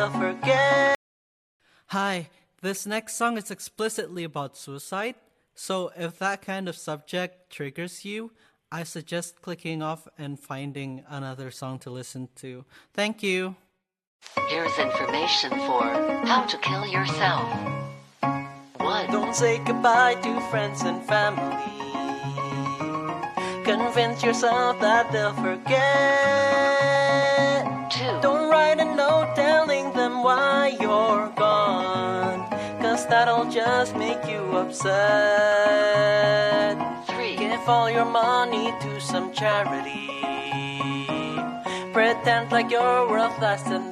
they'll forget. Hi, this next song is explicitly about suicide, so if that kind of subject triggers you, I suggest clicking off and finding another song to listen to. Thank you. Here's information for how to kill yourself. 1. Don't say goodbye to friends and family. Convince yourself that they'll forget. 2. Don't write a note telling them why you're gone, 'cause that'll just make you upset. 3. Give all your money to some charity. Pretend like you're worth less than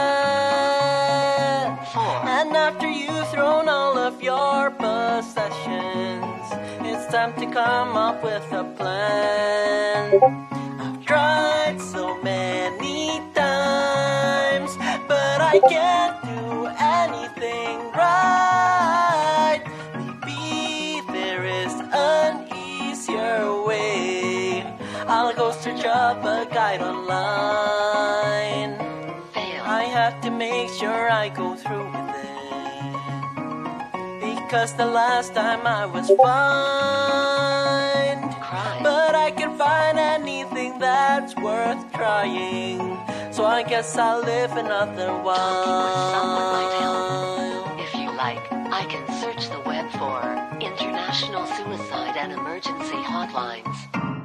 that. 4. And after you've thrown all of your possessions, it's time to come up with a plan. I've tried so many times, but I can't do anything right. Maybe there is an easier way. I'll go search up a guide online. Fail. I have to make sure I go through with it, because the last time I was fine. Cry. But I can find anything that's worth trying, so I guess I'll live another while. Talking with someone might help. If you like, I can search the web for international suicide and emergency hotlines.